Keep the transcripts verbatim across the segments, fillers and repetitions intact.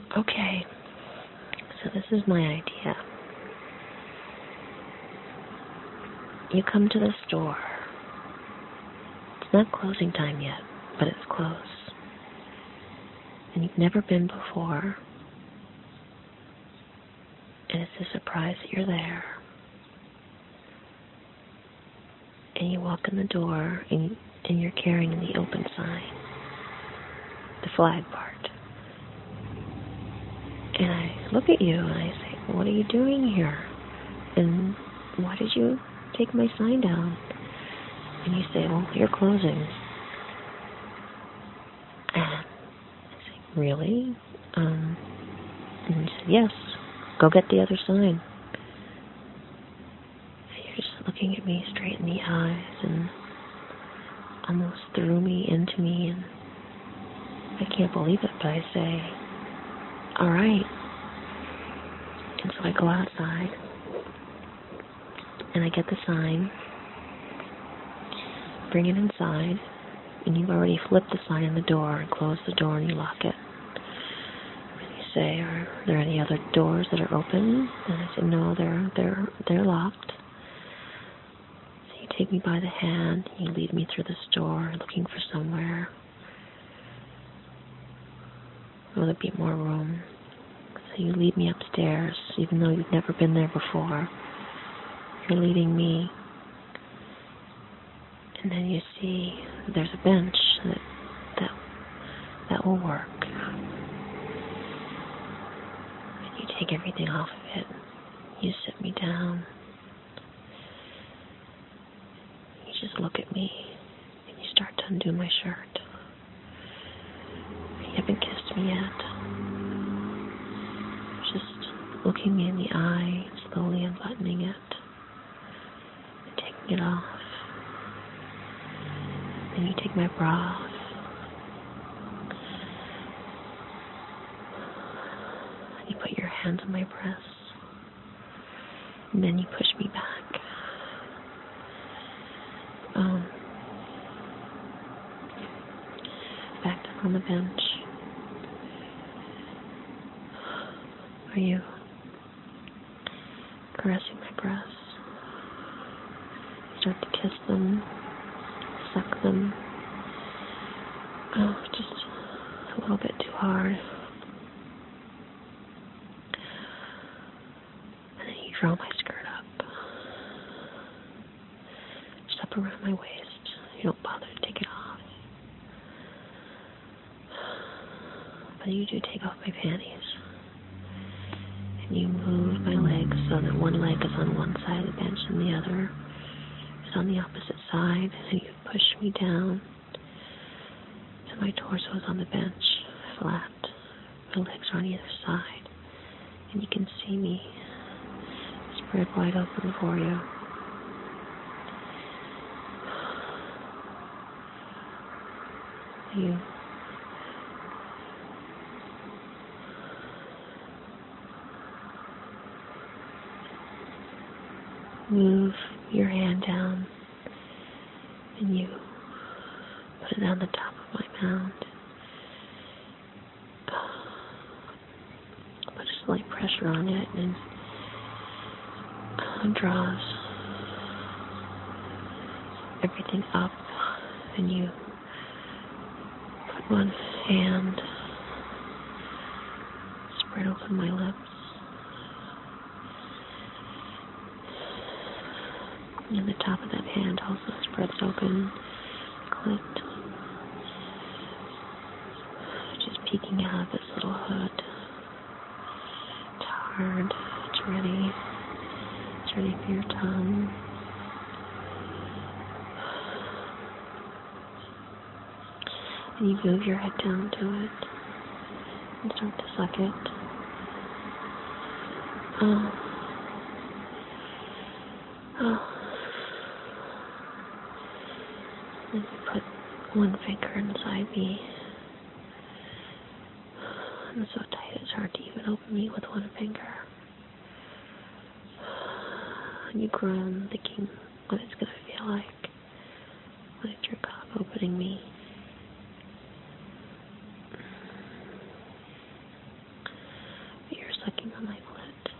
Okay, so this is my idea. You come to the store. It's not closing time yet, but it's close. And you've never been before. And it's a surprise that you're there. And you walk in the door, and, and you're carrying the open sign, the flag part. And I look at you and I say, what are you doing here? And why did you take my sign down? And you say, well, you're closing. And I say, really? Um, and you said, yes, go get the other sign. And you're just looking at me straight in the eyes and almost threw me into me. And I can't believe it, but I say, all right. And so I go outside, and I get the sign, bring it inside, and you've already flipped the sign in the door and closed the door and you lock it. And you say, are there any other doors that are open? And I say, no, they're, they're, they're locked. So you take me by the hand, and you lead me through the store looking for somewhere. Will there be more room? So you lead me upstairs, even though you've never been there before. You're leading me. And then you see there's a bench that that, that will work. And you take everything off of it. You sit me down. You just look at me, and you start to undo my shirt. You haven't kissed me yet. Just looking me in the eye, slowly unbuttoning it, and taking it off. Then you take my bra off. You put your hands on my breasts. And then you push me back. Um, back down on the bench. Are you caressing my breasts? Start to kiss them, suck them. Oh, just a little bit too hard. And then you draw my skirt up. Just up around my waist. You don't bother to take it off. But you do take off my panties. And you move my legs so that one leg is on one side of the bench and the other is on the opposite side. And you push me down. And my torso is on the bench, flat. My legs are on either side. And you can see me spread wide open for you. You move your hand down and you put it on the top of my mound. Put a slight pressure on it and it draws everything up, and you put one hand, spread open my lips, and the top of that hand also spreads open the clit, just peeking out of this little hood. It's hard, it's ready, it's ready for your tongue. And you move your head down to it and start to suck it. Oh. Oh. And you put one finger inside me. I'm so tight it's hard to even open me with one finger. And you groan, thinking what it's going to feel like when it's your cock opening me. sucking on my clit.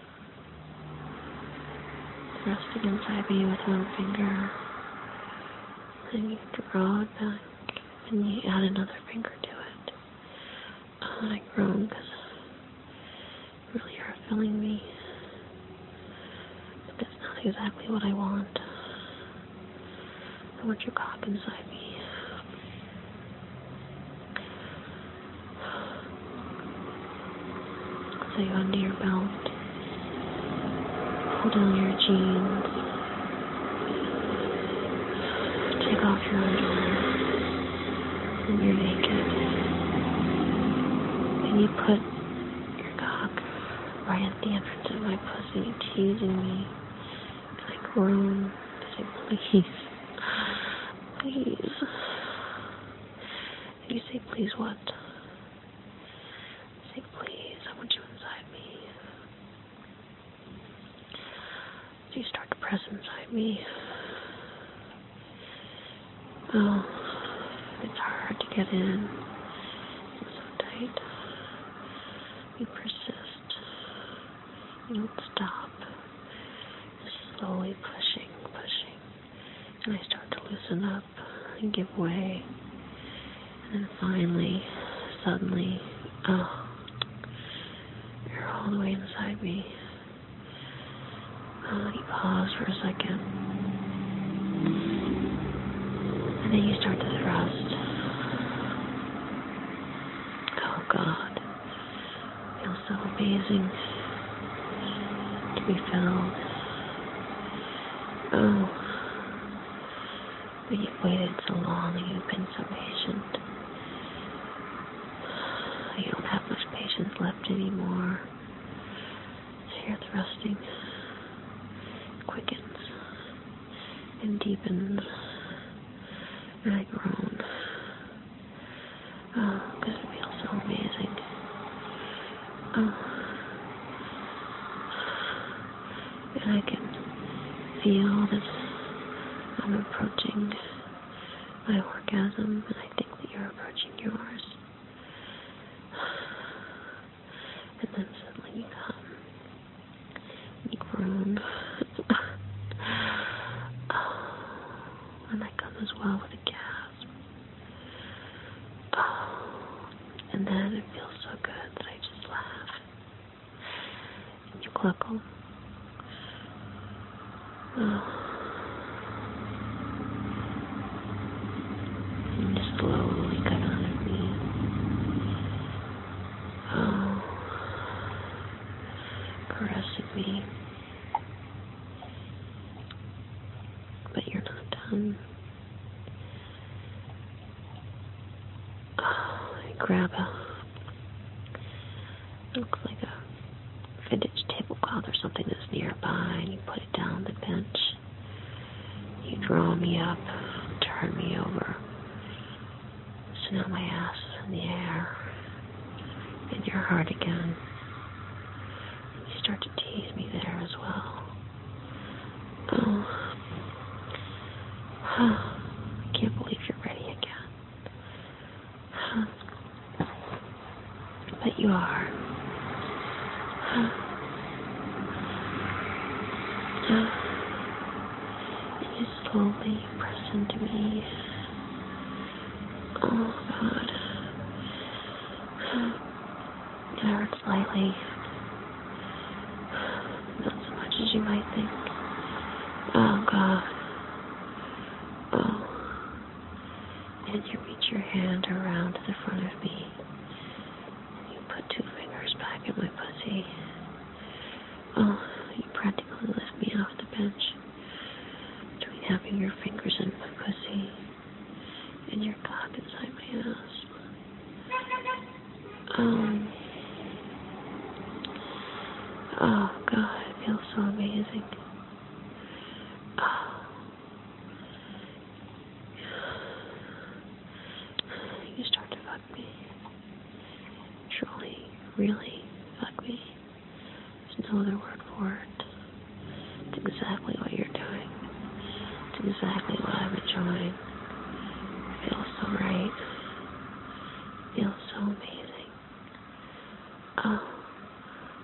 Thrusting inside me with one finger. Then you draw it back, and you add another finger to it. Oh, and I groan because you really are filling me. But that's not exactly what I want. I want your cock inside me. So you undo your belt, pull down your jeans, take off your underwear, and you're naked. And you put your cock right at the entrance of my pussy, teasing me. And I groan. I say, please, please. And you say, please what? I say, please, I want you inside me. So you start to press inside me. Oh, it's hard to get in. It's so tight. You persist. You don't stop. Just slowly pushing, pushing. And I start to loosen up and give way. And then finally, suddenly, oh, you're all the way inside me. Oh, you pause for a second. And then you start to thrust. Oh, God. It feels so amazing to be filled. Oh. But you've waited so long and you've been so patient. You don't have much patience left anymore. So you're thrusting. Quickens and deepens. And I groan. Oh, because it feels so amazing. Oh. And I can feel that I'm approaching my orgasm, and I think that you're approaching yours. And then suddenly you come. You groan. And I come as well with a gasp. Oh. And then it feels so good that I just laugh. And you cluckle. Oh. And you slowly cut under me. Oh. Caressing me. But you're not done. Oh, I grab a, it looks like a vintage tablecloth or something that's nearby, and you put it down on the bench. You draw me up, turn me over. So now my ass is in the air, and you're hard again. You start to tease me there as well. Oh. I can't believe you're ready again. But you are. And you slowly press into me. Oh, God. It hurts slightly. Not so much as you might think. Oh, God. Oh. And you reach your hand around to the front of me. And you put two fingers back in my pussy. Oh, you practically lift me off the bench between having your fingers in my pussy and your cock inside my ass. Um. Oh, God, it feels so amazing. Oh. You start to fuck me. Truly, really fuck me. There's no other word for it. It's exactly what you're doing. It's exactly what I'm enjoying. It feels so right. It feels so amazing. Oh,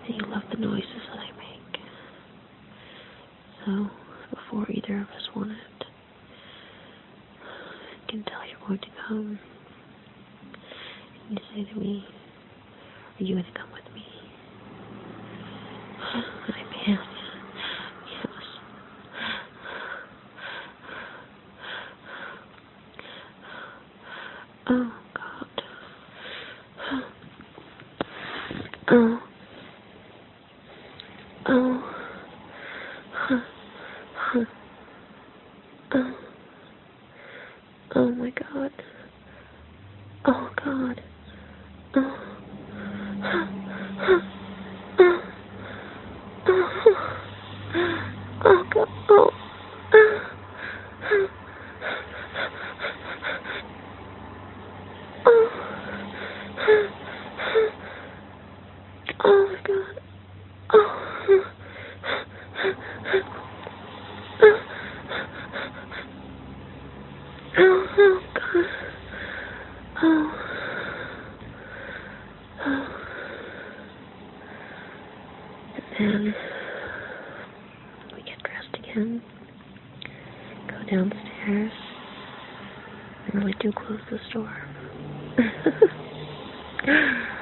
And you love the noises that I make. So, before either of us want it, I can tell you're going to come. And you say to me, are you going to come with me? I am. Yes. Oh, God. Oh. Oh. Huh. Huh. Oh. Oh, my God. Oh, God. Oh. Huh. Huh. Oh. Oh. Oh, God. Oh. Oh. Oh, my God. Oh. Oh, oh, God. Oh. Oh. And then we get dressed again, go downstairs, and really do close this door.